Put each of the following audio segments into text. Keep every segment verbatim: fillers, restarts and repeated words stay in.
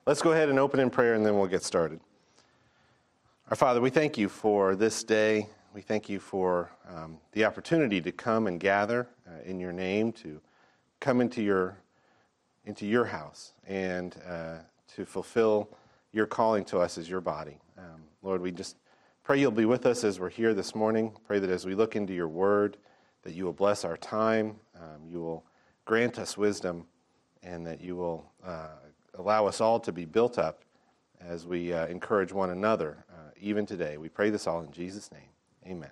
Let's go ahead and open in prayer, and then we'll get started. Our Father, we thank you for this day. We thank you for um, the opportunity to come and gather uh, in your name, to come into your into your house, and uh, to fulfill your calling to us as your body. Um, Lord, we just pray you'll be with us as we're here this morning. Pray that as we look into your word, that you will bless our time, um, you will grant us wisdom, and that you will uh, allow us all to be built up as we uh, encourage one another, uh, even today. We pray this all in Jesus' name. Amen.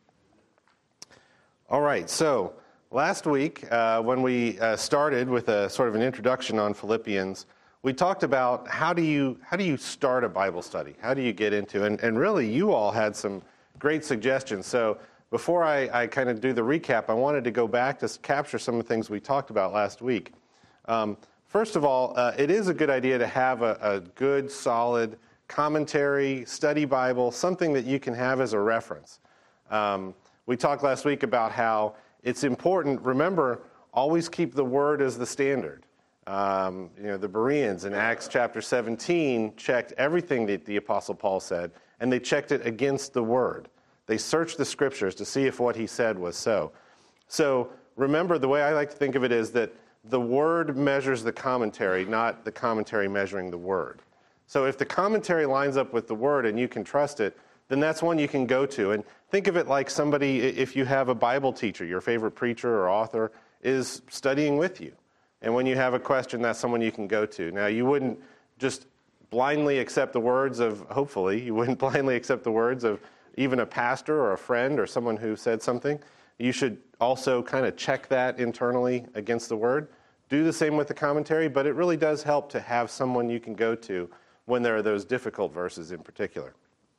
All right, so last week, uh, when we uh, started with a sort of an introduction on Philippians, we talked about how do you how do you start a Bible study? How do you get into it? And, and really, you all had some great suggestions. So before I, I kind of do the recap, I wanted to go back to capture some of the things we talked about last week. Um, First of all, uh, it is a good idea to have a, a good, solid commentary, study Bible, something that you can have as a reference. Um, we talked last week about how it's important, remember, always keep the Word as the standard. Um, you know, the Bereans in Acts chapter seventeen checked everything that the Apostle Paul said, and they checked it against the Word. They searched the Scriptures to see if what he said was so. So remember, the way I like to think of it is that the Word measures the commentary, not the commentary measuring the Word. So if the commentary lines up with the Word and you can trust it, then that's one you can go to. And think of it like somebody, if you have a Bible teacher, your favorite preacher or author is studying with you. And when you have a question, that's someone you can go to. Now, you wouldn't just blindly accept the words of, hopefully, you wouldn't blindly accept the words of even a pastor or a friend or someone who said something. You should also kind of check that internally against the Word. Do the same with the commentary, but it really does help to have someone you can go to when there are those difficult verses in particular.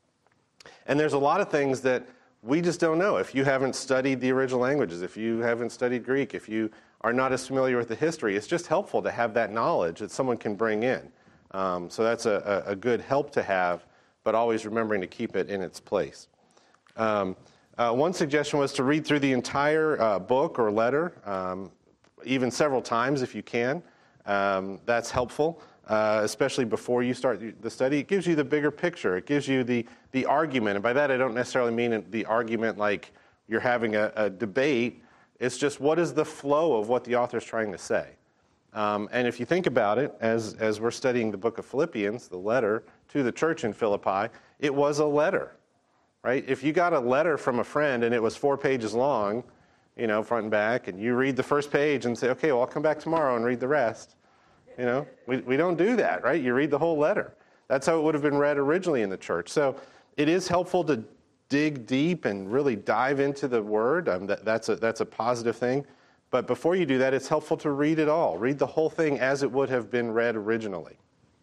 And there's a lot of things that we just don't know. If you haven't studied the original languages, if you haven't studied Greek, if you are not as familiar with the history, it's just helpful to have that knowledge that someone can bring in. Um, so that's a, a good help to have, but always remembering to keep it in its place. Um, Uh, one suggestion was to read through the entire uh, book or letter, um, even several times if you can. Um, that's helpful, uh, especially before you start the study. It gives you the bigger picture. It gives you the, the argument. And by that, I don't necessarily mean the argument like you're having a, a debate. It's just what is the flow of what the author's trying to say. Um, and if you think about it, as, as we're studying the book of Philippians, the letter to the church in Philippi, it was a letter. Right? If you got a letter from a friend and it was four pages long, you know, front and back, and you read the first page and say, okay, well, I'll come back tomorrow and read the rest. You know, we, we don't do that, right? You read the whole letter. That's how it would have been read originally in the church. So it is helpful to dig deep and really dive into the Word. Um, that, that's a, that's a positive thing. But before you do that, it's helpful to read it all. Read the whole thing as it would have been read originally.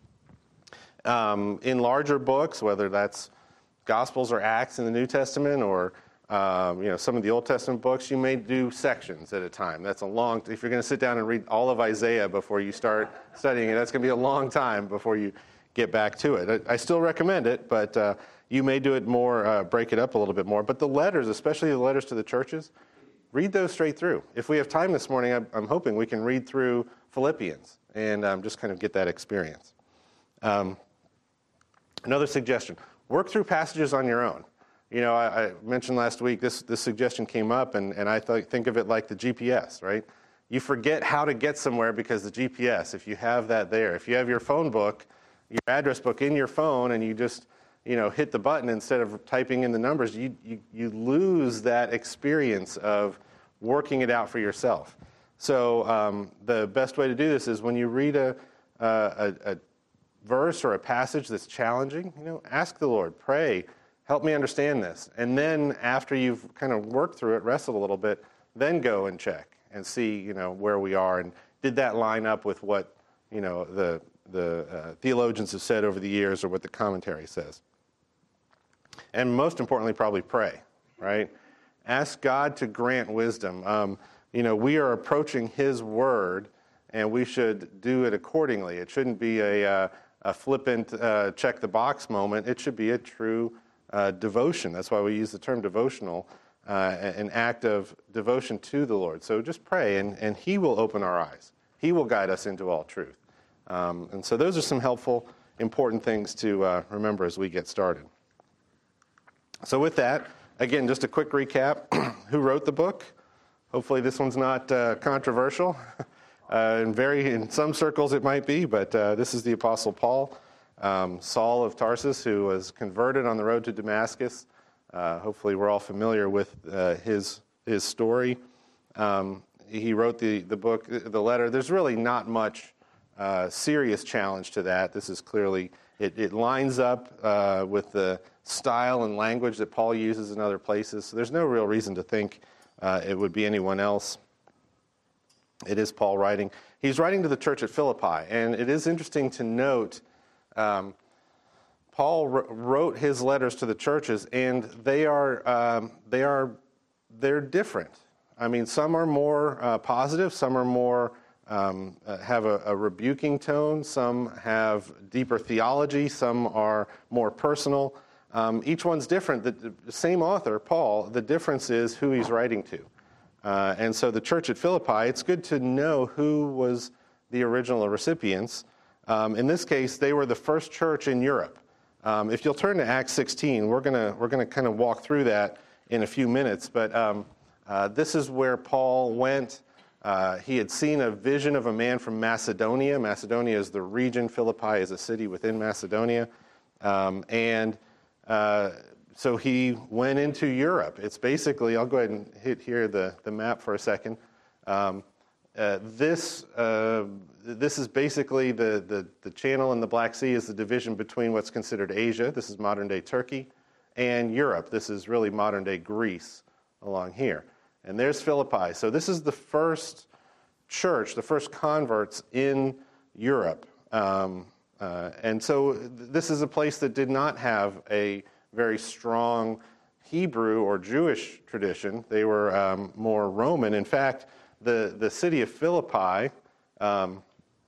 Um, in larger books, whether that's Gospels or Acts in the New Testament, or um, you know, some of the Old Testament books, you may do sections at a time. That's a long. If you're going to sit down and read all of Isaiah before you start studying it, that's going to be a long time before you get back to it. I, I still recommend it, but uh, you may do it more, uh, break it up a little bit more. But the letters, especially the letters to the churches, read those straight through. If we have time this morning, I'm, I'm hoping we can read through Philippians and um, just kind of get that experience. Um, another suggestion. Work through passages on your own. You know, I, I mentioned last week, this, this suggestion came up, and, and I th- think of it like the G P S, right? You forget how to get somewhere because the G P S, if you have that there, if you have your phone book, your address book in your phone, and you just, you know, hit the button instead of typing in the numbers, you, you, you lose that experience of working it out for yourself. So um, the best way to do this is when you read a, a, a verse or a passage that's challenging, you know, ask the Lord, pray, help me understand this. And then after you've kind of worked through it, wrestled a little bit, then go and check and see, you know, where we are. And did that line up with what, you know, the, the uh, theologians have said over the years or what the commentary says? And most importantly, probably pray, right? Ask God to grant wisdom. Um, you know, we are approaching His Word, and we should do it accordingly. It shouldn't be a... Uh, a flippant uh, check-the-box moment. It should be a true uh, devotion. That's why we use the term devotional, uh, an act of devotion to the Lord. So just pray, and, and He will open our eyes. He will guide us into all truth. Um, and so those are some helpful, important things to uh, remember as we get started. So with that, again, just a quick recap. Who wrote the book? Hopefully this one's not uh, controversial. Uh, in very, in some circles it might be, but uh, this is the Apostle Paul, um, Saul of Tarsus, who was converted on the road to Damascus. Uh, hopefully we're all familiar with uh, his his story. Um, he wrote the, the book, the letter. There's really not much uh, serious challenge to that. This is clearly, it, it lines up uh, with the style and language that Paul uses in other places. So there's no real reason to think uh, it would be anyone else. It is Paul writing. He's writing to the church at Philippi, and it is interesting to note um, Paul wrote his letters to the churches, and they are um, they are they're different. I mean, some are more uh, positive, some are more um, uh, have a, a rebuking tone, some have deeper theology, some are more personal. Um, each one's different. The, the same author, Paul. The difference is who he's writing to. Uh, and so the church at Philippi, it's good to know who was the original recipients. Um, in this case, they were the first church in Europe. Um, if you'll turn to Acts sixteen, we're gonna we're gonna kind of walk through that in a few minutes. But um, uh, this is where Paul went. Uh, he had seen a vision of a man from Macedonia. Macedonia is the region. Philippi is a city within Macedonia, um, and uh, So he went into Europe. It's basically, I'll go ahead and hit here the, the map for a second. Um, uh, this uh, this is basically the, the, the channel in the Black Sea is the division between what's considered Asia. This is modern-day Turkey, and Europe. This is really modern-day Greece along here. And there's Philippi. So this is the first church, the first converts in Europe. Um, uh, and so this is a place that did not have a very strong Hebrew or Jewish tradition. They were um, more Roman. In fact, the, the city of Philippi, um,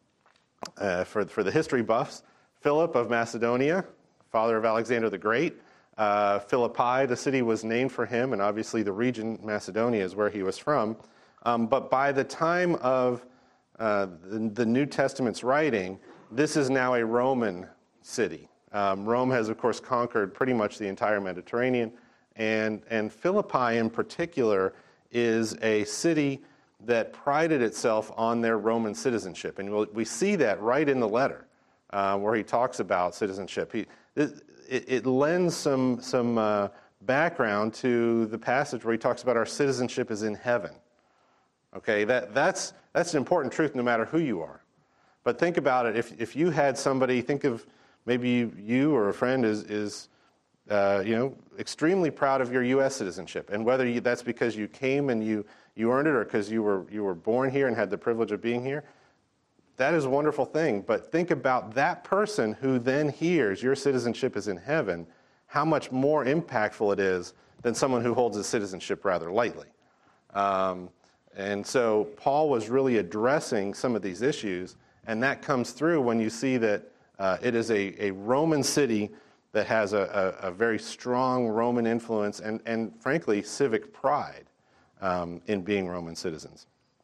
uh, for, for the history buffs, Philip of Macedonia, father of Alexander the Great, uh, Philippi, the city was named for him, and obviously the region, Macedonia, is where he was from. Um, but by the time of uh, the, the New Testament's writing, this is now a Roman city. Um, Rome has, of course, conquered pretty much the entire Mediterranean, and, and Philippi in particular is a city that prided itself on their Roman citizenship. And we'll, we see that right in the letter uh, where he talks about citizenship. He, it, it lends some, some uh, background to the passage where he talks about our citizenship is in heaven. Okay, that, that's, that's an important truth no matter who you are. But think about it. If, if you had somebody, think of maybe you, you or a friend is, is uh, you know, extremely proud of your U S citizenship, and whether you, that's because you came and you, you earned it, or because you were you were born here and had the privilege of being here, that is a wonderful thing. But think about that person who then hears your citizenship is in heaven, how much more impactful it is than someone who holds his citizenship rather lightly. Um, and so Paul was really addressing some of these issues, and that comes through when you see that Uh, it is a, a Roman city that has a, a, a very strong Roman influence and, and frankly, civic pride um, in being Roman citizens.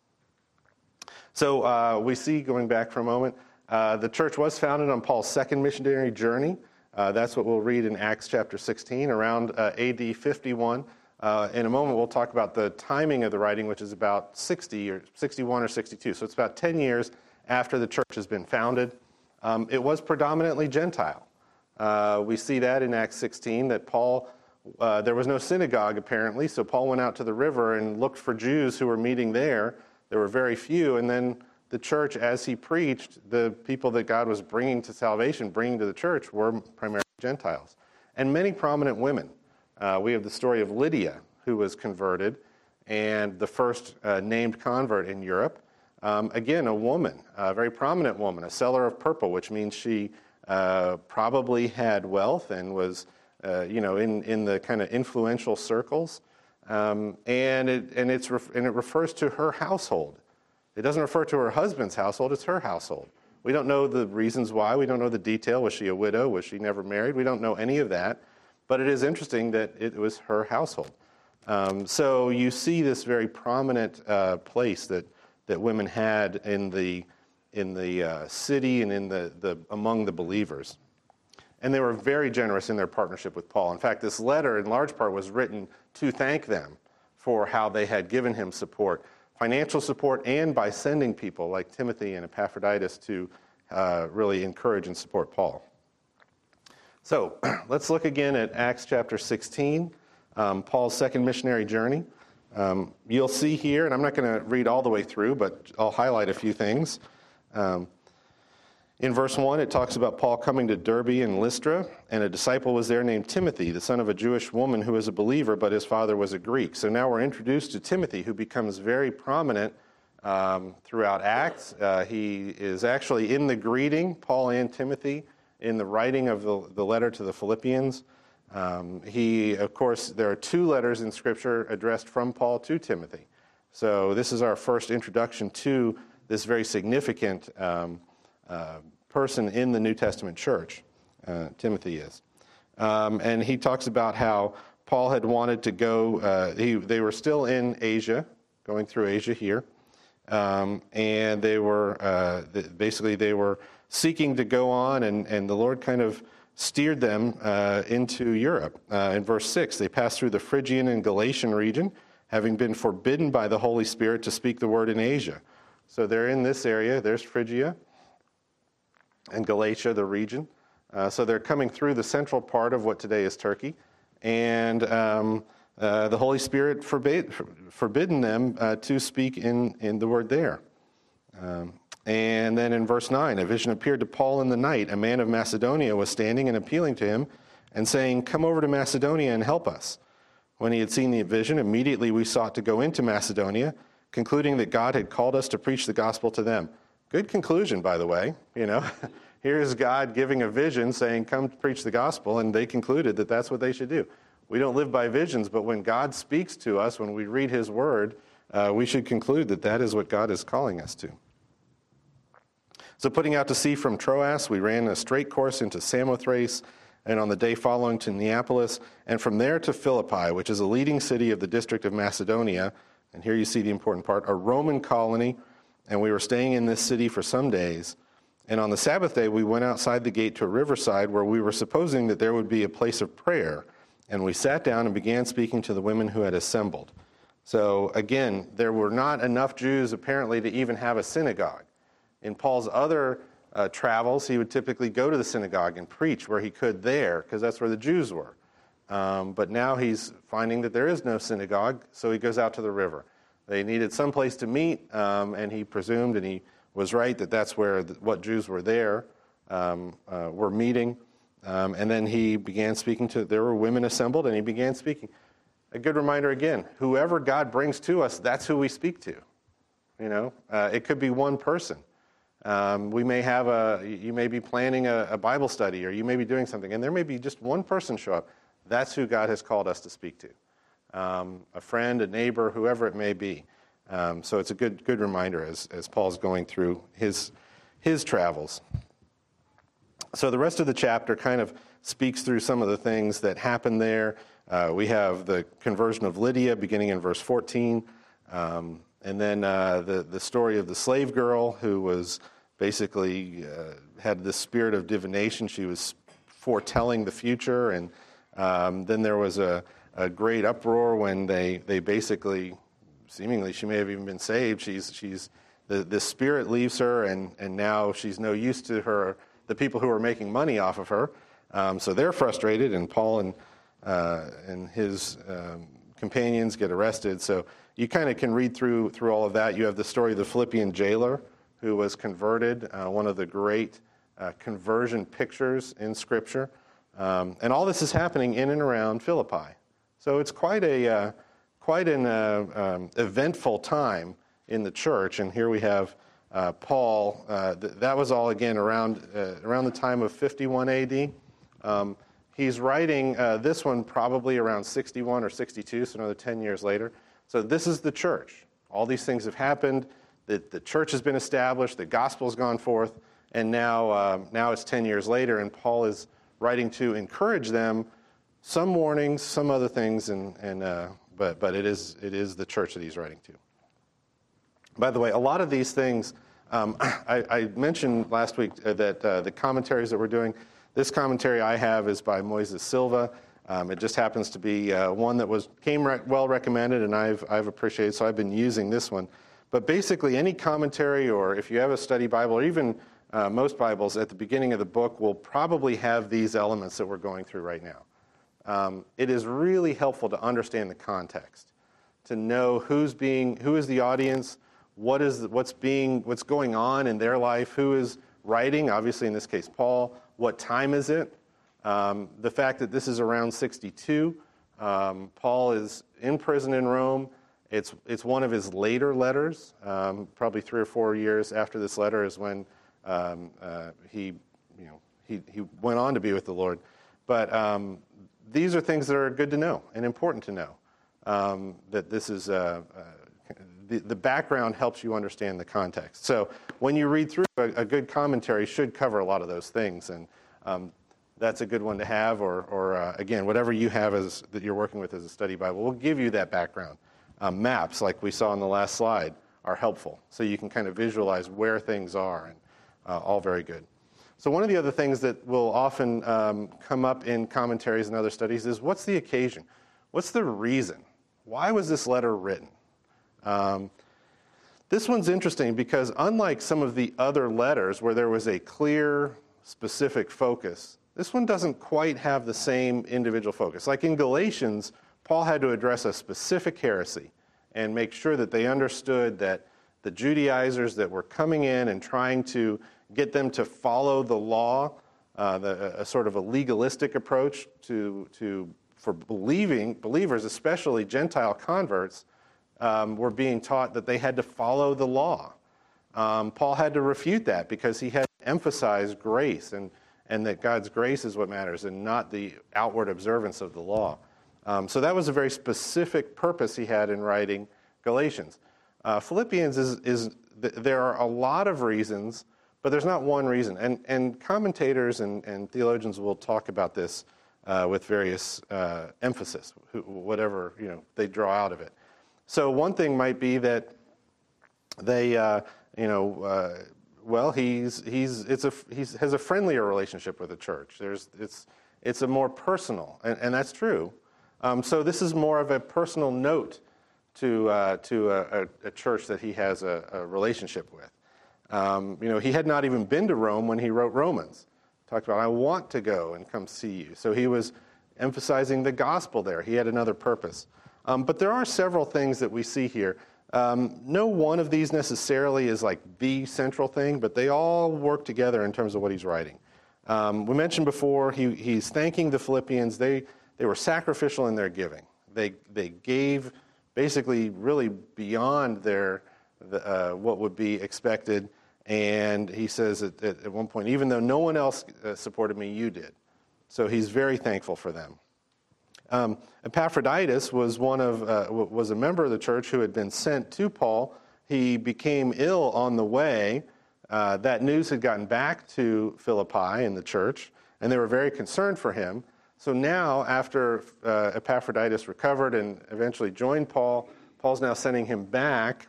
So uh, we see, going back for a moment, uh, the church was founded on Paul's second missionary journey. Uh, that's what we'll read in Acts chapter sixteen, around uh, A D fifty-one. Uh, in a moment, we'll talk about the timing of the writing, which is about sixty or sixty-one or sixty-two. So it's about ten years after the church has been founded. Um, it was predominantly Gentile. Uh, we see that in Acts sixteen, that Paul, uh, there was no synagogue apparently, so Paul went out to the river and looked for Jews who were meeting there. There were very few, and then the church, as he preached, the people that God was bringing to salvation, bringing to the church, were primarily Gentiles. And many prominent women. Uh, we have the story of Lydia, who was converted, and the first uh, named convert in Europe. Um, again, a woman, a very prominent woman, a seller of purple, which means she uh, probably had wealth and was, uh, you know, in, in the kind of influential circles. Um, and it and it's ref- and it refers to her household. It doesn't refer to her husband's household; it's her household. We don't know the reasons why. We don't know the detail. Was she a widow? Was she never married? We don't know any of that. But it is interesting that it was her household. Um, so you see this very prominent uh, place that. that women had in the in the uh, city and in the, the among the believers. And they were very generous in their partnership with Paul. In fact, this letter, in large part, was written to thank them for how they had given him support, financial support, and by sending people like Timothy and Epaphroditus to uh, really encourage and support Paul. So let's look again at Acts chapter sixteen, um, Paul's second missionary journey. Um, you'll see here, and I'm not going to read all the way through, but I'll highlight a few things. Um, in verse one, it talks about Paul coming to Derbe and Lystra, and a disciple was there named Timothy, the son of a Jewish woman who was a believer, but his father was a Greek. So now we're introduced to Timothy, who becomes very prominent um, throughout Acts. Uh, he is actually in the greeting, Paul and Timothy, in the writing of the, the letter to the Philippians. Um, he, of course, there are two letters in Scripture addressed from Paul to Timothy. So this is our first introduction to this very significant um, uh, person in the New Testament church. Uh, Timothy is. Um, and he talks about how Paul had wanted to go, uh, he, they were still in Asia, going through Asia here, um, and they were, uh, basically they were seeking to go on, and, and the Lord kind of steered them uh, into Europe. Uh, in verse six, they passed through the Phrygian and Galatian region, having been forbidden by the Holy Spirit to speak the word in Asia. So they're in this area. There's Phrygia and Galatia, the region. Uh, so they're coming through the central part of what today is Turkey. And um, uh, the Holy Spirit forbade, forbidden them uh, to speak in, in the word there. Um, And then in verse nine, a vision appeared to Paul in the night. A man of Macedonia was standing and appealing to him and saying, "Come over to Macedonia and help us." When he had seen the vision, immediately we sought to go into Macedonia, concluding that God had called us to preach the gospel to them. Good conclusion, by the way. You know, here's God giving a vision saying, "Come preach the gospel," and they concluded that that's what they should do. We don't live by visions, but when God speaks to us, when we read his word, uh, we should conclude that that is what God is calling us to. So putting out to sea from Troas, we ran a straight course into Samothrace, and on the day following to Neapolis, and from there to Philippi, which is a leading city of the district of Macedonia. And here you see the important part, a Roman colony, and we were staying in this city for some days. And on the Sabbath day, we went outside the gate to a riverside where we were supposing that there would be a place of prayer. And we sat down and began speaking to the women who had assembled. So again, there were not enough Jews apparently to even have a synagogue. In Paul's other uh, travels, he would typically go to the synagogue and preach where he could there, because that's where the Jews were. Um, but now he's finding that there is no synagogue, so he goes out to the river. They needed some place to meet, um, and he presumed, and he was right, that that's where the, what Jews were there um, uh, were meeting. Um, and then he began speaking to, there were women assembled, and he began speaking. A good reminder again, whoever God brings to us, that's who we speak to. You know, uh, it could be one person. Um, we may have a, you may be planning a, a Bible study, or you may be doing something, and there may be just one person show up. That's who God has called us to speak to. Um, a friend, a neighbor, whoever it may be. Um, so it's a good good reminder as, as Paul's going through his, his travels. So the rest of the chapter kind of speaks through some of the things that happened there. Uh, we have the conversion of Lydia beginning in verse fourteen. Um, and then uh, the, the story of the slave girl who was basically uh, had this spirit of divination. She was foretelling the future. And um, then there was a, a great uproar when they, they basically, seemingly she may have even been saved. She's, she's the, the spirit leaves her, and, and now she's no use to her, the people who are making money off of her. Um, so they're frustrated, and Paul and, uh, and his um, companions get arrested. So you kind of can read through through all of that. You have the story of the Philippian jailer who was converted, uh, one of the great uh, conversion pictures in Scripture. Um, and all this is happening in and around Philippi. So it's quite a uh, quite an uh, um, eventful time in the church. And here we have uh, Paul. Uh, th- that was all again around uh, around the time of fifty-one A D. Um, he's writing uh, this one probably around sixty-one or sixty-two, so another ten years later. So this is the church. All these things have happened. The, the church has been established. The gospel has gone forth. And now, uh, now it's ten years later, and Paul is writing to encourage them. Some warnings, some other things, and, and uh, but but it is it is the church that he's writing to. By the way, a lot of these things Um, I, I mentioned last week that uh, the commentaries that we're doing, this commentary I have is by Moises Silva. Um, it just happens to be uh, one that was came re- well recommended, and I've I've appreciated, so I've been using this one. But basically, any commentary, or if you have a study Bible, or even uh, most Bibles, at the beginning of the book will probably have these elements that we're going through right now. Um, it is really helpful to understand the context, to know who's being, who is the audience, what is what's being, what's going on in their life, who is writing. Obviously, in this case, Paul. What time is it? Um, the fact that this is around sixty-two, um, Paul is in prison in Rome. It's it's one of his later letters. Um, probably three or four years after this letter is when um, uh, he, you know, he he went on to be with the Lord. But um, these are things that are good to know and important to know. Um, that this is uh, uh, the the background helps you understand the context. So when you read through, a, a good commentary should cover a lot of those things, and um, that's a good one to have. Or, or uh, again, whatever you have as that you're working with as a study Bible will give you that background. Um, maps, like we saw on the last slide, are helpful, so you can kind of visualize where things are, and uh, all very good. So one of the other things that will often um, come up in commentaries and other studies is, what's the occasion? What's the reason? Why was this letter written? Um, this one's interesting because unlike some of the other letters where there was a clear, specific focus, this one doesn't quite have the same individual focus. Like in Galatians, Paul had to address a specific heresy and make sure that they understood that the Judaizers that were coming in and trying to get them to follow the law, uh, the, a sort of a legalistic approach to, to for believing believers, especially Gentile converts, um, were being taught that they had to follow the law. Um, Paul had to refute that because he had to emphasize grace and, and that God's grace is what matters and not the outward observance of the law. Um, so that was a very specific purpose he had in writing Galatians. Uh, Philippians is, is th- there are a lot of reasons, but there's not one reason. And, and commentators and, and theologians will talk about this uh, with various uh, emphasis, who, whatever you know they draw out of it. So one thing might be that they, uh, you know, uh, well, he's he's it's a he's has a friendlier relationship with the church. There's it's it's a more personal, and, and that's true. Um, so this is more of a personal note to uh, to a, a, a church that he has a, a relationship with. Um, you know, he had not even been to Rome when he wrote Romans. Talked about, I want to go and come see you. So he was emphasizing the gospel there. He had another purpose. Um, but there are several things that we see here. Um, no one of these necessarily is like the central thing, but they all work together in terms of what he's writing. Um, we mentioned before, he, he's thanking the Philippians. They they were sacrificial in their giving. They they gave basically really beyond their the, uh, what would be expected. And he says at, at, at one point, even though no one else uh, supported me, you did. So he's very thankful for them. Um, Epaphroditus was one of uh, was a member of the church who had been sent to Paul. He became ill on the way. Uh, that news had gotten back to Philippi in the church, and they were very concerned for him. So now, after uh, Epaphroditus recovered and eventually joined Paul, Paul's now sending him back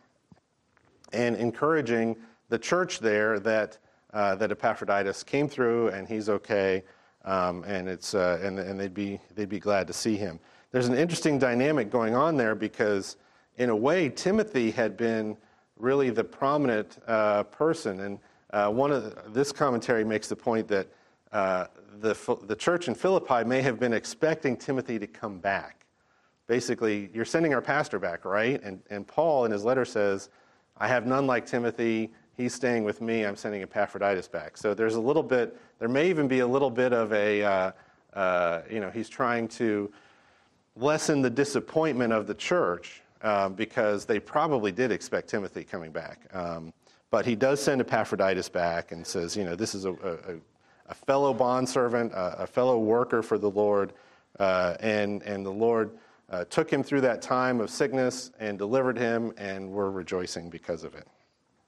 and encouraging the church there that uh, that Epaphroditus came through and he's okay. Um, and it's uh, and and they'd be they'd be glad to see him. There's an interesting dynamic going on there because, in a way, Timothy had been really the prominent uh, person, and uh, one of the, this commentary makes the point that uh, the the church in Philippi may have been expecting Timothy to come back. Basically, you're sending our pastor back, right? And and Paul in his letter says, "I have none like Timothy. He's staying with me. I'm sending Epaphroditus back." So there's a little bit, there may even be a little bit of a, uh, uh, you know, he's trying to lessen the disappointment of the church uh, because they probably did expect Timothy coming back. Um, but he does send Epaphroditus back and says, you know, this is a, a, a fellow bondservant, a, a fellow worker for the Lord, uh, and, and the Lord uh, took him through that time of sickness and delivered him, and we're rejoicing because of it.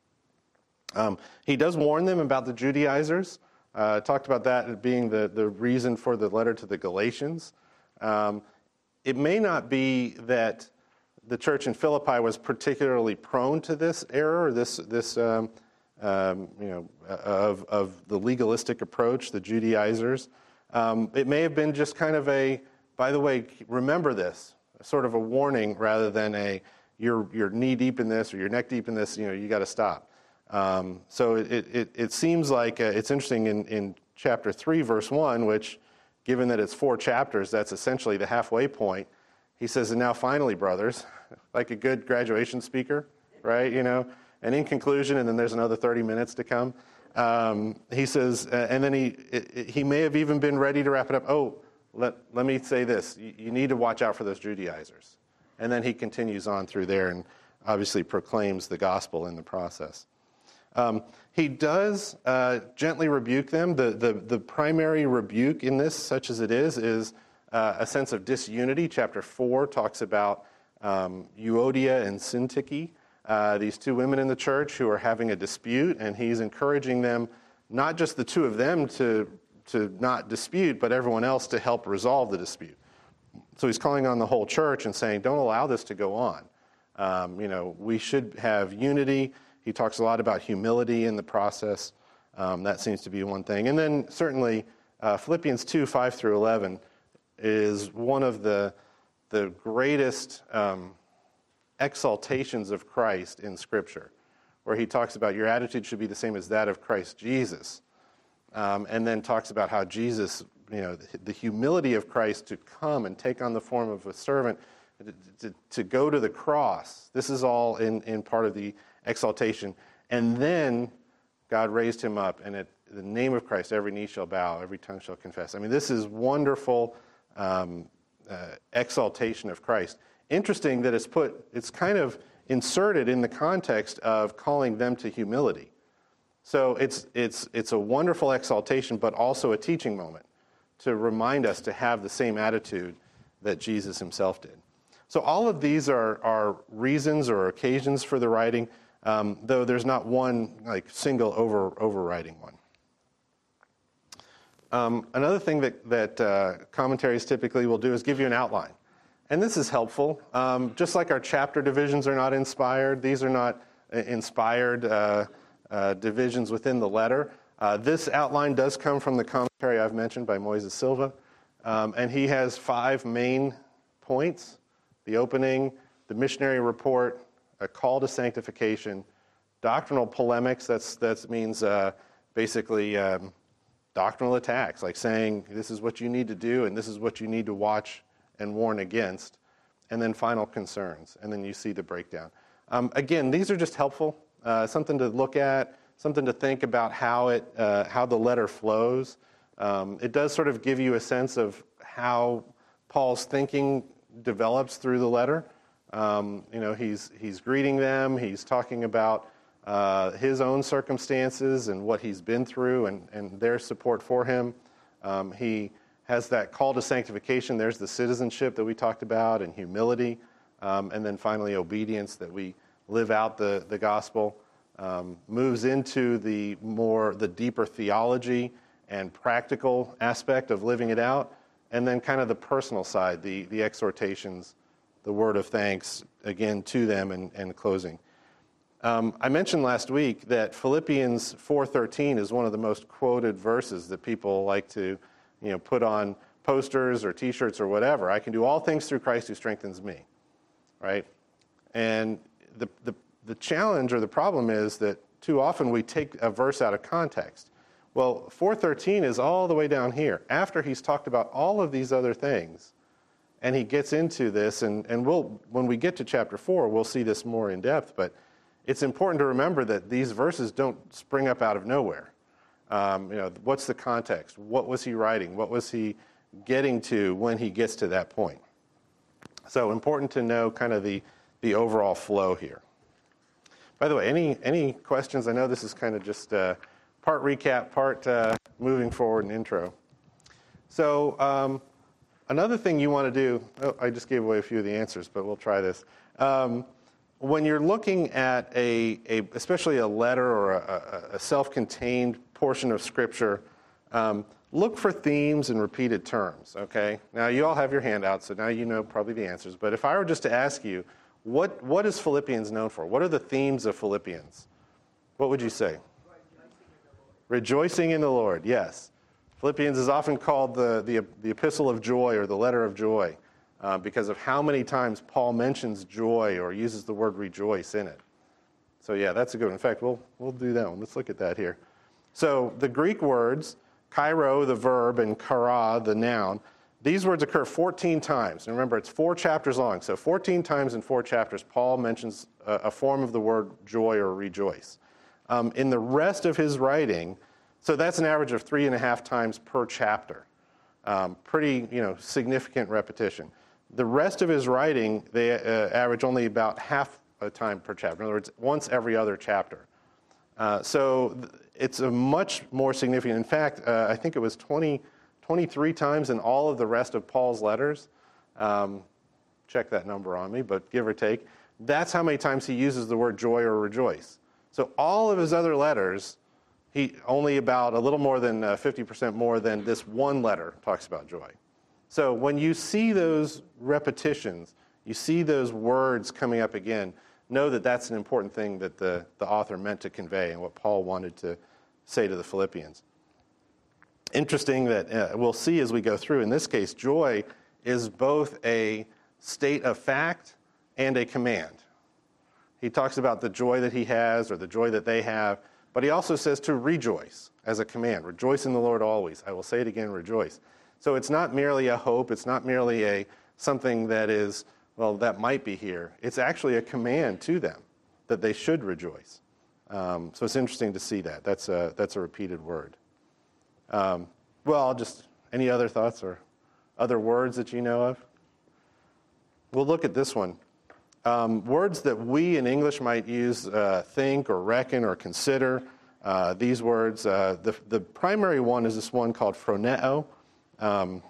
Um, he does warn them about the Judaizers. Uh, talked about that being the, the reason for the letter to the Galatians. Um, it may not be that the church in Philippi was particularly prone to this error, this this um, um, you know, of, of the legalistic approach, the Judaizers. Um, it may have been just kind of a, by the way, remember this, sort of a warning rather than a, you're, you're knee deep in this or you're neck deep in this, you know, you got to stop. Um, so it, it, it seems like uh, it's interesting in, in chapter three, verse one, which, given that it's four chapters, that's essentially the halfway point. He says, and now finally, brothers, like a good graduation speaker, right? You know, and in conclusion, and then there's another thirty minutes to come. Um, he says, uh, and then he it, it, he may have even been ready to wrap it up. Oh, let, let me say this. You, you need to watch out for those Judaizers. And then he continues on through there and obviously proclaims the gospel in the process. Um, he does uh, gently rebuke them. The, the, the primary rebuke in this, such as it is, is uh, a sense of disunity. Chapter four talks about um, Euodia and Syntyche, uh, these two women in the church who are having a dispute, and he's encouraging them, not just the two of them to, to not dispute, but everyone else to help resolve the dispute. So he's calling on the whole church and saying, don't allow this to go on. Um, you know, we should have unity. He talks a lot about humility in the process. Um, that seems to be one thing. And then certainly uh, Philippians two, five through eleven is one of the, the greatest um, exaltations of Christ in Scripture, where he talks about your attitude should be the same as that of Christ Jesus. Um, and then talks about how Jesus, you know, the, the humility of Christ to come and take on the form of a servant, to, to, to go to the cross. This is all in, in part of the exaltation. And then God raised him up, and at the name of Christ, every knee shall bow, every tongue shall confess. I mean, this is wonderful um, uh, exaltation of Christ. Interesting that it's put, it's kind of inserted in the context of calling them to humility. So it's it's it's a wonderful exaltation, but also a teaching moment to remind us to have the same attitude that Jesus himself did. So all of these are, are reasons or occasions for the writing, um, though there's not one like single over overriding one. Um, another thing that, that uh, commentaries typically will do is give you an outline. And this is helpful. Um, just like our chapter divisions are not inspired, these are not uh, inspired uh, uh, divisions within the letter. Uh, this outline does come from the commentary I've mentioned by Moises Silva. Um, and he has five main points: the opening, the missionary report, a call to sanctification, doctrinal polemics, that's, that means uh, basically um, doctrinal attacks, like saying this is what you need to do and this is what you need to watch and warn against, and then final concerns, and then you see the breakdown. Um, again, these are just helpful, uh, something to look at, something to think about how it, uh, how the letter flows. Um, it does sort of give you a sense of how Paul's thinking develops through the letter. Um, you know, he's he's greeting them, he's talking about uh, his own circumstances and what he's been through and, and their support for him. Um, he has that call to sanctification. There's the citizenship that we talked about, and humility, um, and then finally obedience, that we live out the, the gospel. Um, moves into the more, the deeper theology and practical aspect of living it out, and then kind of the personal side, the, the exhortations, the word of thanks, again, to them, and, and closing. Um, I mentioned last week that Philippians four thirteen is one of the most quoted verses that people like to, you know, put on posters or T-shirts or whatever. I can do all things through Christ who strengthens me, right? And the the the challenge or the problem is that too often we take a verse out of context. Well, four thirteen is all the way down here, after he's talked about all of these other things, and he gets into this, and, and we'll, when we get to chapter four, we'll see this more in depth, but it's important to remember that these verses don't spring up out of nowhere. Um, you know, what's the context? What was he writing? What was he getting to when he gets to that point? So important to know kind of the, the overall flow here. By the way, any any questions? I know this is kind of just uh, part recap, part uh, moving forward and intro. So um, another thing you want to do, oh, I just gave away a few of the answers, but we'll try this. Um, when you're looking at a, a especially a letter or a, a self-contained portion of Scripture, um, look for themes and repeated terms, okay? Now, you all have your handouts, so now you know probably the answers. But if I were just to ask you, what what is Philippians known for? What are the themes of Philippians? What would you say? Rejoicing in the Lord, yes. Philippians is often called the, the, the epistle of joy or the letter of joy uh, because of how many times Paul mentions joy or uses the word rejoice in it. So yeah, that's a good one. In fact, we'll, we'll do that one. Let's look at that here. So the Greek words, kairo, the verb, and kara, the noun, these words occur fourteen times. And remember, it's four chapters long. So fourteen times in four chapters, Paul mentions a, a form of the word joy or rejoice. Um, in the rest of his writing, so that's an average of three and a half times per chapter. Um, pretty, you know, significant repetition. The rest of his writing, they uh, average only about half a time per chapter. In other words, once every other chapter. Uh, so th- it's a much more significant. In fact, uh, I think it was twenty, twenty-three times in all of the rest of Paul's letters. Um, check that number on me, but give or take. That's how many times he uses the word joy or rejoice. So all of his other letters, he only about a little more than uh, fifty percent more than this one letter talks about joy. So when you see those repetitions, you see those words coming up again, know that that's an important thing that the, the author meant to convey and what Paul wanted to say to the Philippians. Interesting that uh, we'll see as we go through, in this case, joy is both a state of fact and a command. He talks about the joy that he has or the joy that they have, but he also says to rejoice as a command. Rejoice in the Lord always. I will say it again, rejoice. So it's not merely a hope. It's not merely a something that is, well, that might be here. It's actually a command to them that they should rejoice. Um, so it's interesting to see that. That's a, that's a repeated word. Um, well, just any other thoughts or other words that you know of? We'll look at this one. Um, words that we in English might use, uh, think or reckon or consider. Uh, these words, uh, the, the primary one is this one called phroneo, um,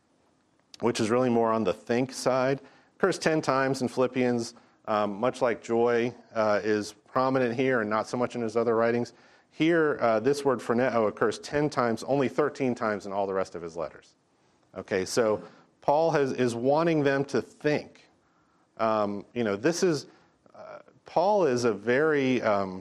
which is really more on the think side. Occurs ten times in Philippians, um, much like joy uh, is prominent here and not so much in his other writings. Here, uh, this word phroneo occurs ten times, only thirteen times in all the rest of his letters. Okay, so Paul has, is wanting them to think. Um, you know, this is, uh, Paul is a very, um,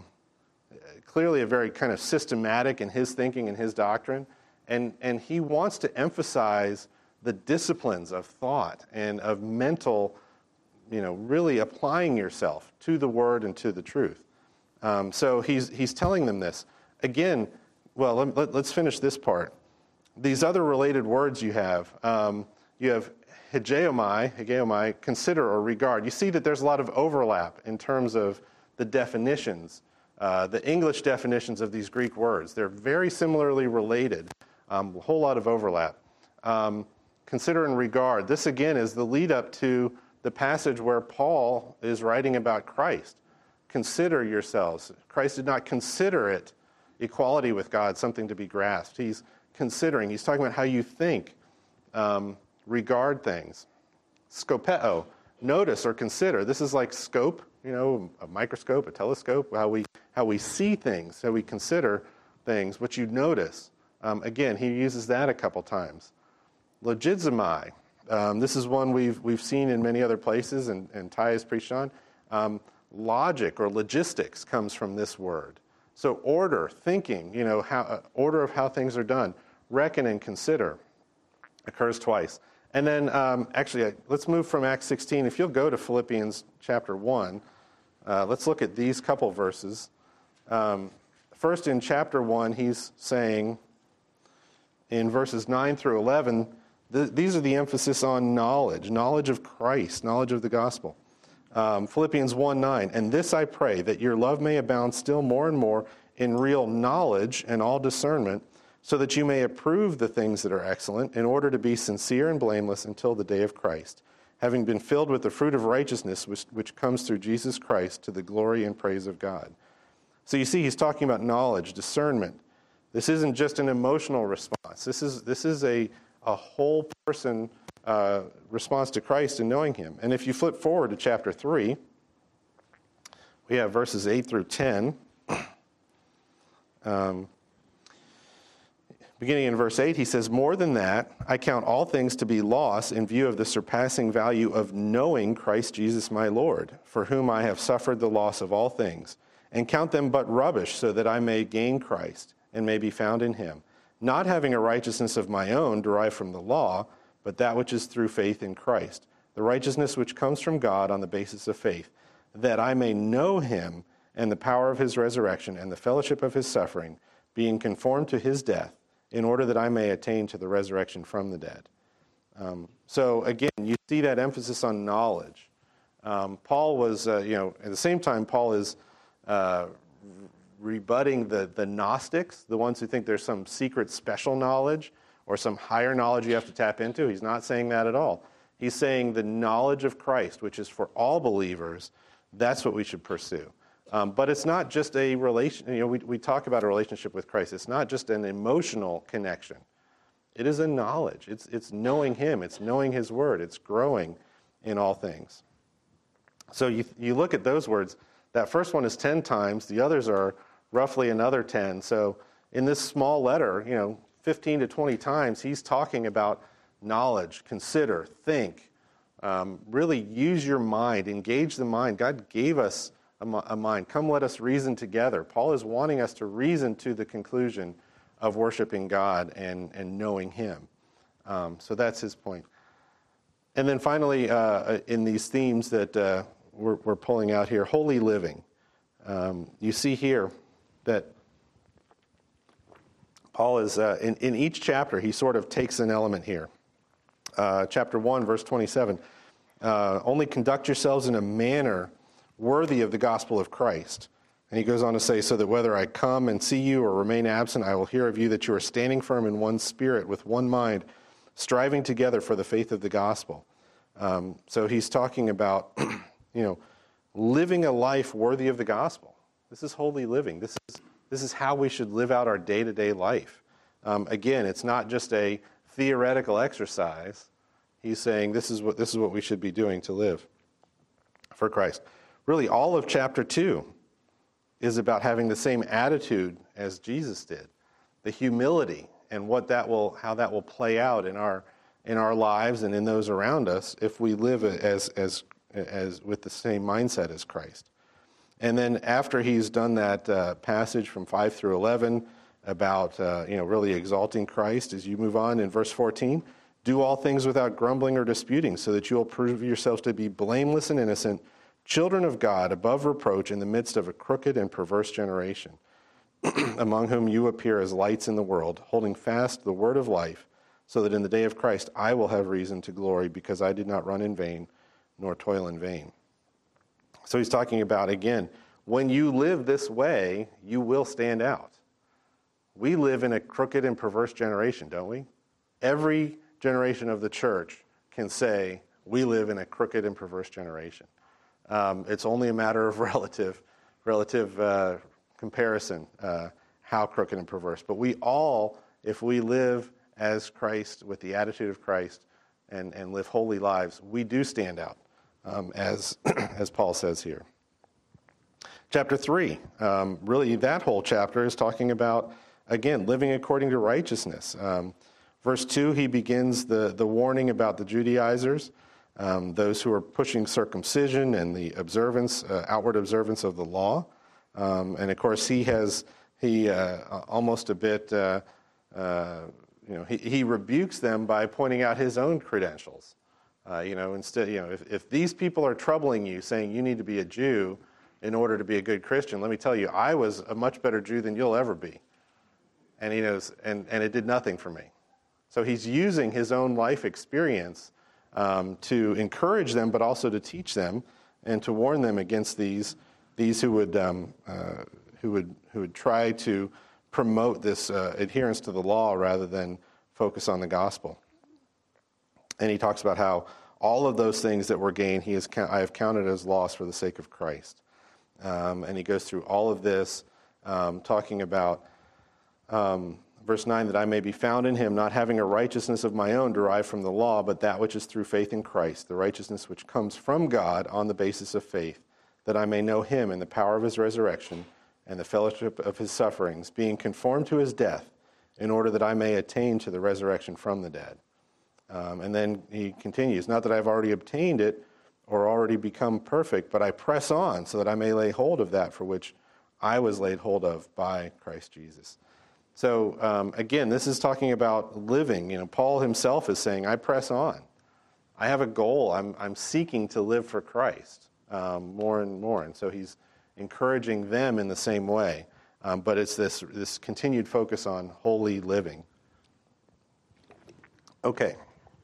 clearly a very kind of systematic in his thinking and his doctrine, and, and he wants to emphasize the disciplines of thought and of mental, you know, really applying yourself to the word and to the truth. Um, so he's he's telling them this. Again, well, let, let, let's finish this part. These other related words you have, um, you have hegeomai, hegeomai, consider or regard. You see that there's a lot of overlap in terms of the definitions, uh, the English definitions of these Greek words. They're very similarly related, um, a whole lot of overlap. Um, consider and regard. This, again, is the lead up to the passage where Paul is writing about Christ. Consider yourselves. Christ did not consider it equality with God something to be grasped. He's considering. He's talking about how you think, um, regard things. Scopeo, notice or consider. This is like scope, you know, a microscope, a telescope, how we how we see things, how we consider things, what you notice. Um, again, he uses that a couple times. Logizomai. Um, this is one we've we've seen in many other places, and, and Ty has preached on. Um, logic or logistics comes from this word. So order, thinking, you know, how uh, order of how things are done. Reckon and consider occurs twice. And then, um, actually, uh, let's move from Acts sixteen. If you'll go to Philippians chapter one, uh, let's look at these couple verses. Um, first, in chapter one, he's saying in verses nine through eleven, th- these are the emphasis on knowledge, knowledge of Christ, knowledge of the gospel. Um, Philippians one nine, and this I pray, that your love may abound still more and more in real knowledge and all discernment, so that you may approve the things that are excellent, in order to be sincere and blameless until the day of Christ, having been filled with the fruit of righteousness which, which comes through Jesus Christ to the glory and praise of God. So you see, he's talking about knowledge, discernment. This isn't just an emotional response. This is this is a, a whole person uh, response to Christ and knowing him. And if you flip forward to chapter three, we have verses eight through ten. Um, Beginning in verse eight, he says, more than that, I count all things to be loss in view of the surpassing value of knowing Christ Jesus my Lord, for whom I have suffered the loss of all things, and count them but rubbish so that I may gain Christ, and may be found in him, not having a righteousness of my own derived from the law, but that which is through faith in Christ, the righteousness which comes from God on the basis of faith, that I may know him and the power of his resurrection and the fellowship of his suffering, being conformed to his death, in order that I may attain to the resurrection from the dead. Um, so again, you see that emphasis on knowledge. Um, Paul was, uh, you know, at the same time, Paul is uh, rebutting the, the Gnostics, the ones who think there's some secret special knowledge or some higher knowledge you have to tap into. He's not saying that at all. He's saying the knowledge of Christ, which is for all believers, that's what we should pursue. Um, but it's not just a relation, you know, we, we talk about a relationship with Christ. It's not just an emotional connection. It is a knowledge. It's, it's knowing him. It's knowing his word. It's growing in all things. So you, you look at those words. That first one is ten times. The others are roughly another ten. So in this small letter, you know, fifteen to twenty times, he's talking about knowledge, consider, think, um, really use your mind, engage the mind. God gave us a, a mind. Come, let us reason together. Paul is wanting us to reason to the conclusion of worshiping God and, and knowing him. Um, so that's his point. And then finally, uh, in these themes that uh, we're, we're pulling out here, holy living. Um, you see here that Paul is, uh, in, in each chapter, he sort of takes an element here. Uh, chapter one, verse twenty-seven, uh, only conduct yourselves in a manner worthy of the gospel of Christ. And he goes on to say, so that whether I come and see you or remain absent, I will hear of you that you are standing firm in one spirit, with one mind, striving together for the faith of the gospel. Um, so he's talking about, you know, living a life worthy of the gospel. This is holy living. This is this is how we should live out our day-to-day life. Um, again, it's not just a theoretical exercise. He's saying this is what this is what we should be doing to live for Christ. Really, all of chapter two is about having the same attitude as Jesus did, the humility, and what that will, how that will play out in our in our lives and in those around us if we live as as as with the same mindset as Christ. And then after he's done that uh, passage from five through eleven about uh, you know really exalting Christ, as you move on in verse fourteen, do all things without grumbling or disputing, so that you will prove yourselves to be blameless and innocent, children of God, above reproach in the midst of a crooked and perverse generation, among whom you appear as lights in the world, holding fast the word of life, so that in the day of Christ I will have reason to glory, because I did not run in vain, nor toil in vain. So he's talking about, again, when you live this way, you will stand out. We live in a crooked and perverse generation, don't we? Every generation of the church can say, we live in a crooked and perverse generation. Um, it's only a matter of relative, relative uh, comparison, uh, how crooked and perverse. But we all, if we live as Christ, with the attitude of Christ, and, and live holy lives, we do stand out, um, as, as Paul says here. Chapter three, um, really that whole chapter is talking about, again, living according to righteousness. Um, verse two, he begins the, the warning about the Judaizers, um, those who are pushing circumcision and the observance, uh, outward observance of the law. Um, and of course, he has, he uh, almost a bit, uh, uh, you know, he, he rebukes them by pointing out his own credentials. Uh, you know, instead, you know, if, if these people are troubling you, saying you need to be a Jew in order to be a good Christian, let me tell you, I was a much better Jew than you'll ever be. And he knows, and, and it did nothing for me. So he's using his own life experience um, to encourage them, but also to teach them and to warn them against these these who would um, uh, who would who would try to promote this uh, adherence to the law rather than focus on the gospel. And he talks about how all of those things that were gained, he has I have counted as loss for the sake of Christ. Um, and he goes through all of this, um, talking about um, verse nine, that I may be found in him, not having a righteousness of my own derived from the law, but that which is through faith in Christ, the righteousness which comes from God on the basis of faith, that I may know him in the power of his resurrection and the fellowship of his sufferings, being conformed to his death, in order that I may attain to the resurrection from the dead. Um, and then he continues, not that I've already obtained it or already become perfect, but I press on so that I may lay hold of that for which I was laid hold of by Christ Jesus. So um, again, this is talking about living. You know, Paul himself is saying, I press on. I have a goal. I'm, I'm seeking to live for Christ um, more and more. And so he's encouraging them in the same way. Um, but it's this, this continued focus on holy living. Okay.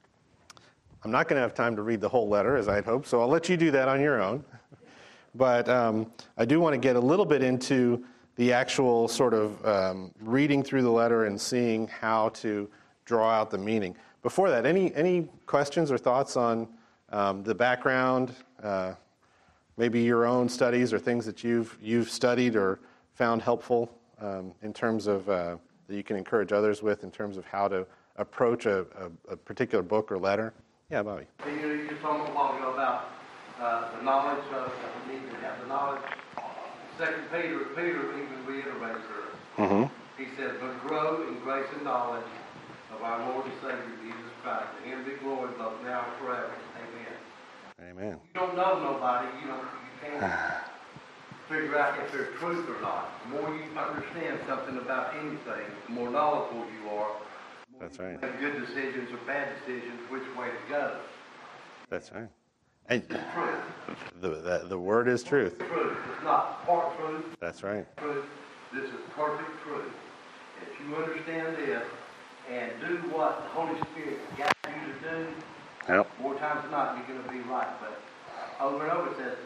I'm not going to have time to read the whole letter, as I had hoped, so I'll let you do that on your own. But um, I do want to get a little bit into the actual sort of um, reading through the letter and seeing how to draw out the meaning. Before that, any any questions or thoughts on um, the background, uh, maybe your own studies or things that you've you've studied or found helpful um, in terms of uh, that you can encourage others with in terms of how to approach a, a, a particular book or letter? Yeah, Bobby. You know, you just talked a while ago about uh, the knowledge of the need to have the knowledge. Second Peter, Peter even reiterates it. Mm-hmm. He says, but grow in grace and knowledge of our Lord and Savior Jesus Christ. To him be glory both now and forever. Amen. Amen. You don't know nobody. You don't. You can't figure out if they're truth or not. The more you understand something about anything, the more knowledgeable you are. The more That's you right. make good decisions or bad decisions, which way to go. That's right. And It's truth. the, the the word is truth. Truth. It's not part truth. That's right. Truth. This is perfect truth. If you understand this and do what the Holy Spirit guides you to do, Yep. more times than not, you're going to be right. But over and over it says,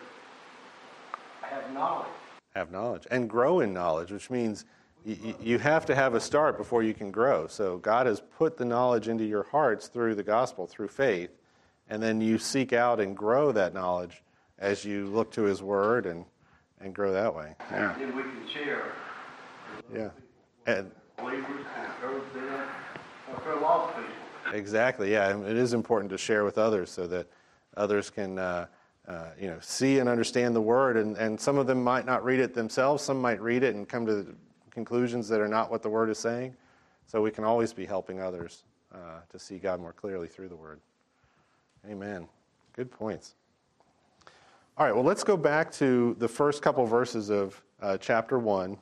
have knowledge. Have knowledge and grow in knowledge, which means you, you have to have a start before you can grow. So God has put the knowledge into your hearts through the gospel, through faith, and then you seek out and grow that knowledge as you look to His Word and, and grow that way. Yeah. And then we can share. Yeah. And Believers can encourage them. Or for lost people. exactly. Yeah. And it is important to share with others so that others can, uh, uh, you know, see and understand the Word. And, and some of them might not read it themselves. Some might read it and come to conclusions that are not what the Word is saying. So we can always be helping others uh, to see God more clearly through the Word. Amen. Good points. All right, well, let's go back to the first couple verses of uh, chapter one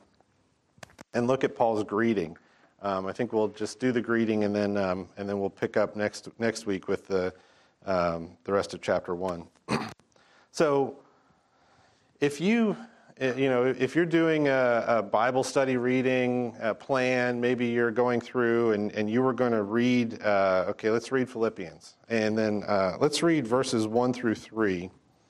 and look at Paul's greeting. Um, I think we'll just do the greeting and then um, and then we'll pick up next next week with the um, the rest of chapter one. So, if you you know if you're doing a, a Bible study reading a plan, maybe you're going through and, and you were going to read. Uh, okay, let's read Philippians, and then uh, let's read verses one through three.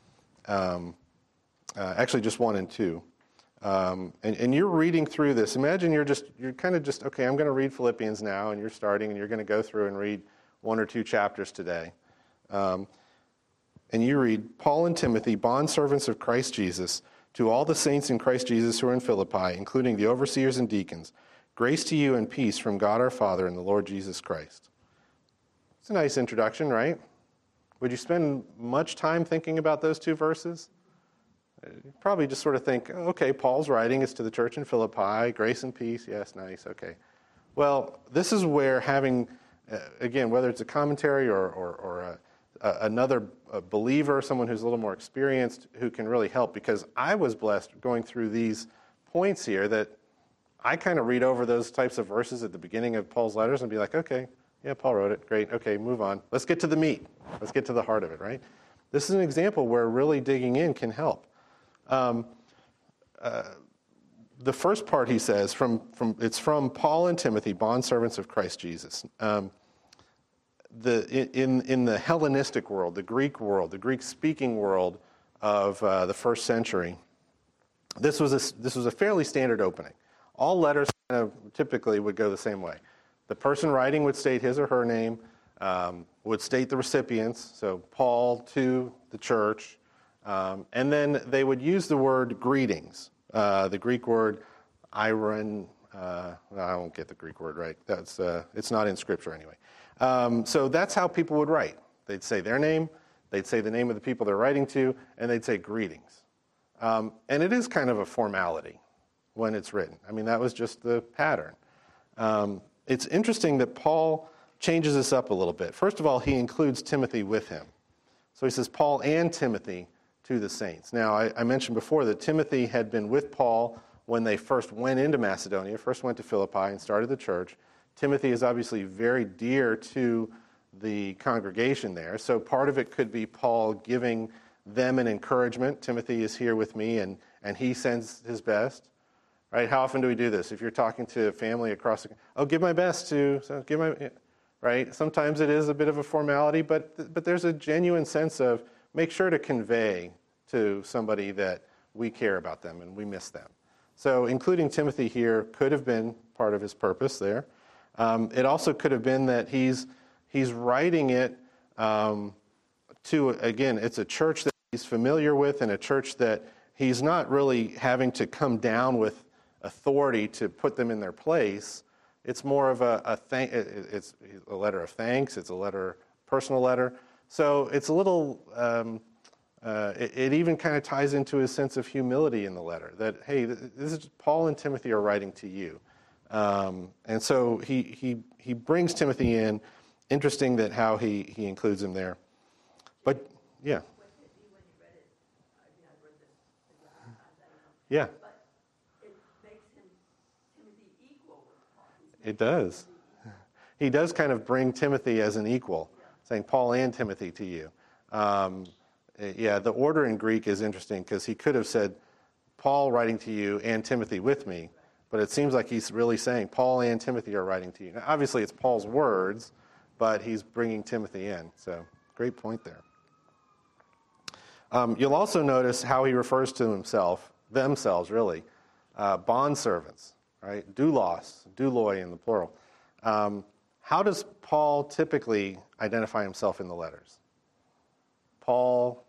Um, uh, actually, just one and two. Um, and, and you're reading through this. Imagine you're just you're kind of just okay. I'm going to read Philippians now, and you're starting, and you're going to go through and read one or two chapters today. Um, and you read, Paul and Timothy, bondservants of Christ Jesus, to all the saints in Christ Jesus who are in Philippi, including the overseers and deacons, grace to you and peace from God our Father and the Lord Jesus Christ. It's a nice introduction, right? Would you spend much time thinking about those two verses? You'd probably just sort of think, oh, okay, Paul's writing is to the church in Philippi, grace and peace, yes, nice, okay. Well, this is where having, uh, again, whether it's a commentary or, or, or a, a, another a believer, someone who's a little more experienced, who can really help, because I was blessed going through these points here that I kind of read over those types of verses at the beginning of Paul's letters and be like, okay, yeah, Paul wrote it, great, okay, move on. Let's get to the meat. Let's get to the heart of it, right? This is an example where really digging in can help. Um, uh, the first part, he says, from, from it's from Paul and Timothy, bondservants of Christ Jesus. Um, the in in the Hellenistic world, the Greek world, the Greek-speaking world of uh, the first century, this was a this was a fairly standard opening. All letters kind of typically would go the same way. The person writing would state his or her name, um, would state the recipients, so Paul to the church. Um, and then they would use the word greetings, uh, the Greek word iron. Uh, I won't get the Greek word right. That's uh, it's not in Scripture anyway. Um, so that's how people would write. They'd say their name, they'd say the name of the people they're writing to, and they'd say greetings. Um, and it is kind of a formality when it's written. I mean, that was just the pattern. Um, it's interesting that Paul changes this up a little bit. First of all, he includes Timothy with him. So he says Paul and Timothy to the saints. Now, I, I mentioned before that Timothy had been with Paul when they first went into Macedonia, first went to Philippi and started the church. Timothy is obviously very dear to the congregation there. So part of it could be Paul giving them an encouragement. Timothy is here with me, and, and he sends his best. Right? How often do we do this? If you're talking to a family across the, oh, give my best to, so give my, right? Sometimes it is a bit of a formality, but but there's a genuine sense of make sure to convey to somebody that we care about them and we miss them. So including Timothy here could have been part of his purpose there. Um, it also could have been that he's he's writing it um, to, again, it's a church that he's familiar with and a church that he's not really having to come down with authority to put them in their place. It's more of a, a thank, it's a letter of thanks. It's a letter, personal letter. So it's a little, um, uh, it, it even kind of ties into his sense of humility in the letter that, hey, this is Paul and Timothy are writing to you. Um, and so he, he, he brings Timothy in. Interesting that how he, he includes him there. But, yeah. Yeah. It does. He does kind of bring Timothy as an equal, saying Paul and Timothy to you. Um, yeah, the order in Greek is interesting because he could have said Paul writing to you and Timothy with me, but it seems like he's really saying Paul and Timothy are writing to you. Now, obviously, it's Paul's words, but he's bringing Timothy in. So, great point there. Um, you'll also notice how he refers to himself, themselves really, uh, bondservants. Right, doulos, douloi in the plural. Um, how does Paul typically identify himself in the letters? Paul,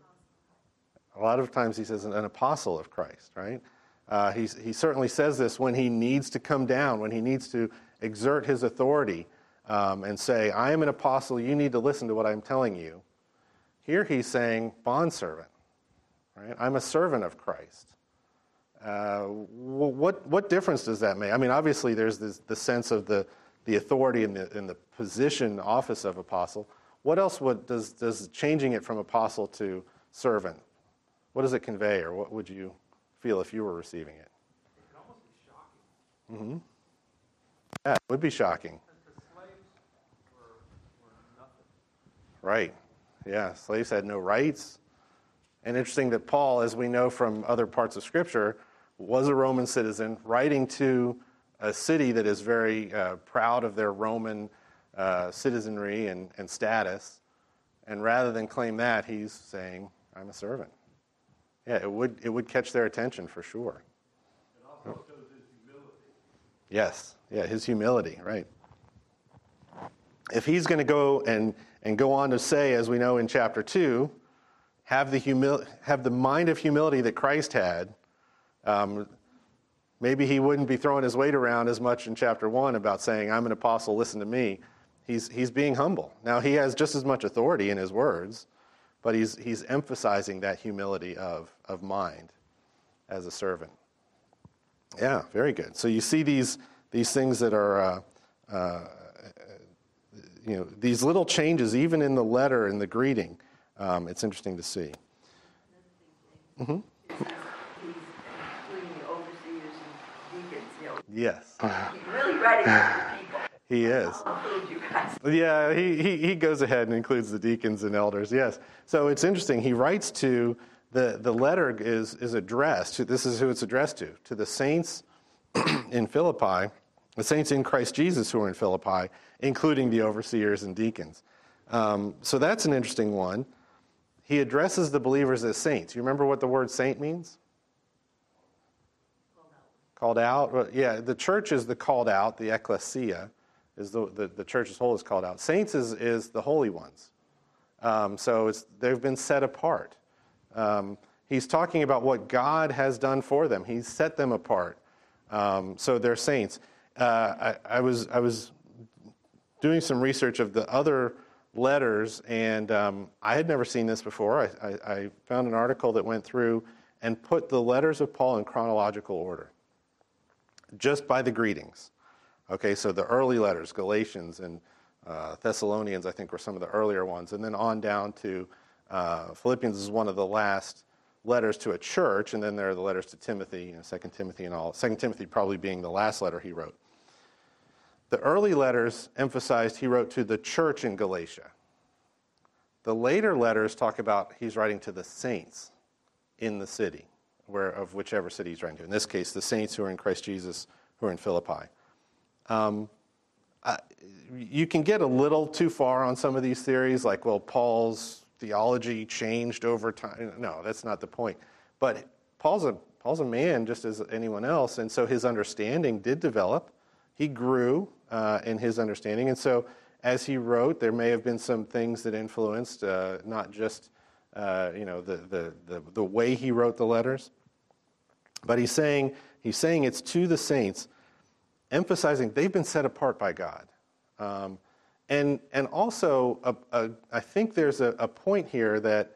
a lot of times he says an apostle of Christ, right? Uh, he's, he certainly says this when he needs to come down, when he needs to exert his authority um, and say, I am an apostle, you need to listen to what I'm telling you. Here he's saying bondservant, right? I'm a servant of Christ. Uh, what what difference does that make? I mean, obviously, there's this, the sense of the, the authority and the, and the position, office of apostle. What else would, does does changing it from apostle to servant? What does it convey, or what would you feel if you were receiving it? It could almost be shocking. Mm-hmm. Yeah, it would be shocking. Because slaves were, were nothing. Right. Yeah, slaves had no rights. And interesting that Paul, as we know from other parts of Scripture, was a Roman citizen, writing to a city that is very uh, proud of their Roman uh, citizenry and, and status. And rather than claim that, he's saying, I'm a servant. Yeah, it would it would catch their attention for sure. It also shows his humility. Yes, yeah, his humility, right. If he's going to go and, and go on to say, as we know in chapter two, have the humil- have the mind of humility that Christ had, um, maybe he wouldn't be throwing his weight around as much in chapter one about saying, I'm an apostle, listen to me. He's he's being humble. Now, he has just as much authority in his words, but he's he's emphasizing that humility of, of mind as a servant. Yeah, very good. So you see these these things that are, uh, uh, you know, these little changes, even in the letter and the greeting. Um, it's interesting to see. Mm-hmm. Including the overseers and deacons, you know. Yes. He's really writing to people. He is. I'll include you guys. Yeah, he, he, he goes ahead and includes the deacons and elders, yes. So it's interesting. He writes to, the, the letter is, is addressed, to, this is who it's addressed to, to the saints in Philippi, the saints in Christ Jesus who are in Philippi, including the overseers and deacons. Um, so that's an interesting one. He addresses the believers as saints. You remember what the word saint means? Called out. Called out? Well, yeah, the church is the called out, the ecclesia, is the, the, the church as whole is called out. Saints is, is the holy ones. Um, so it's, they've been set apart. Um, he's talking about what God has done for them. He's set them apart. Um, so they're saints. Uh, I, I was I was doing some research of the other letters, and um, I had never seen this before. I, I, I found an article that went through and put the letters of Paul in chronological order, just by the greetings. Okay, so the early letters, Galatians and uh, Thessalonians, I think, were some of the earlier ones, and then on down to uh, Philippians is one of the last letters to a church, and then there are the letters to Timothy, you know, Second Timothy and all. Second Timothy probably being the last letter he wrote. The early letters emphasized he wrote to the church in Galatia. The later letters talk about he's writing to the saints in the city, where of whichever city he's writing to. In this case, the saints who are in Christ Jesus, who are in Philippi. Um, uh, you can get a little too far on some of these theories, like, well, Paul's theology changed over time. No, that's not the point. But Paul's a Paul's a man just as anyone else, and so his understanding did develop. He grew uh, in his understanding, and so as he wrote, there may have been some things that influenced uh, not just uh, you know the, the the the way he wrote the letters, but he's saying he's saying it's to the saints, emphasizing they've been set apart by God. Um, And and also, a, a, I think there's a, a point here that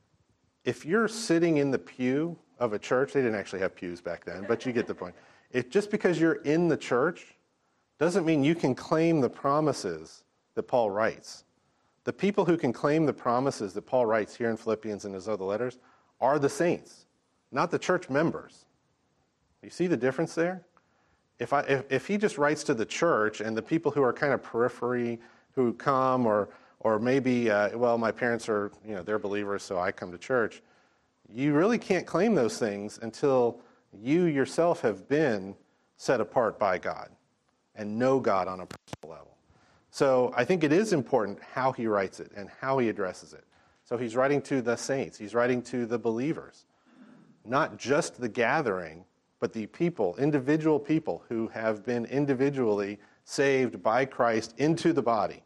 if you're sitting in the pew of a church, they didn't actually have pews back then, but you get the point. If just because you're in the church doesn't mean you can claim the promises that Paul writes. The people who can claim the promises that Paul writes here in Philippians and his other letters are the saints, not the church members. You see the difference there? If I if, if he just writes to the church and the people who are kind of periphery, who come, or or maybe, uh, well, my parents are, you know, they're believers, so I come to church. You really can't claim those things until you yourself have been set apart by God and know God on a personal level. So I think it is important how he writes it and how he addresses it. So he's writing to the saints. He's writing to the believers, not just the gathering, but the people, individual people who have been individually saved by Christ into the body.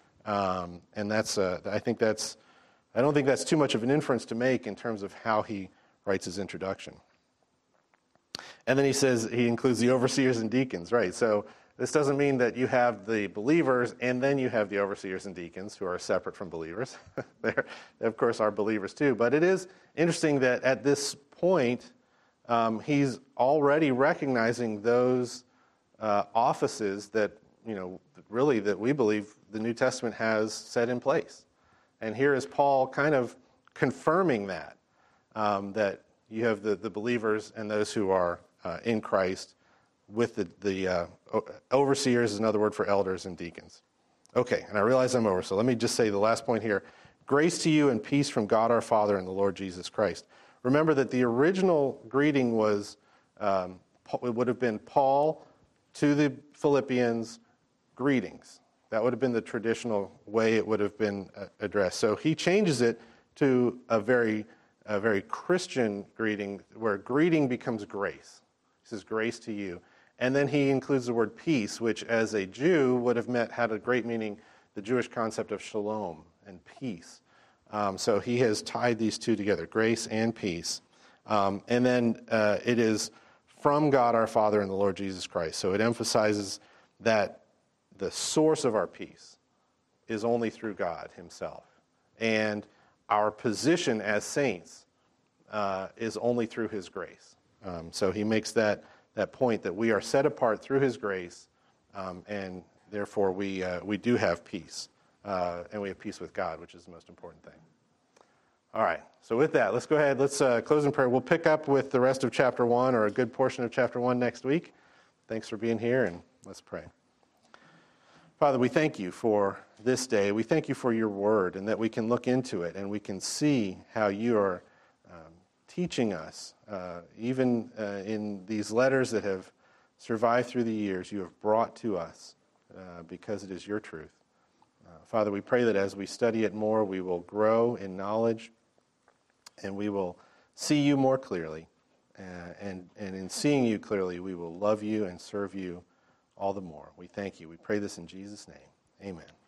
Um, and that's, uh, I think that's, I don't think that's too much of an inference to make in terms of how he writes his introduction. And then he says he includes the overseers and deacons, right? So this doesn't mean that you have the believers and then you have the overseers and deacons who are separate from believers. They, of course, are believers too. But it is interesting that at this point, um, he's already recognizing those uh, offices that, you know, really that we believe the New Testament has set in place. And here is Paul kind of confirming that, um, that you have the, the believers and those who are uh, in Christ with the, the uh, overseers is another word for elders and deacons. Okay, and I realize I'm over, so let me just say the last point here. Grace to you and peace from God our Father and the Lord Jesus Christ. Remember that the original greeting was, um, it would have been Paul to the Philippians, greetings. That would have been the traditional way it would have been uh, addressed. So he changes it to a very, a very Christian greeting where greeting becomes grace. He says, grace to you. And then he includes the word peace, which as a Jew would have meant, had a great meaning, the Jewish concept of shalom and peace. Um, so he has tied these two together, grace and peace. Um, and then uh, it is from God our Father and the Lord Jesus Christ. So it emphasizes that the source of our peace is only through God himself. And our position as saints uh, is only through his grace. Um, so he makes that, that point that we are set apart through his grace, um, and therefore we, uh, we do have peace. Uh, and we have peace with God, which is the most important thing. All right, so with that, let's go ahead. Let's uh, close in prayer. We'll pick up with the rest of chapter one, or a good portion of chapter one next week. Thanks for being here, and let's pray. Father, we thank you for this day. We thank you for your word, and that we can look into it, and we can see how you are um, teaching us, uh, even uh, in these letters that have survived through the years, you have brought to us uh, because it is your truth. Uh, Father, we pray that as we study it more, we will grow in knowledge, and we will see you more clearly. Uh, and, and in seeing you clearly, we will love you and serve you all the more. We thank you. We pray this in Jesus' name. Amen.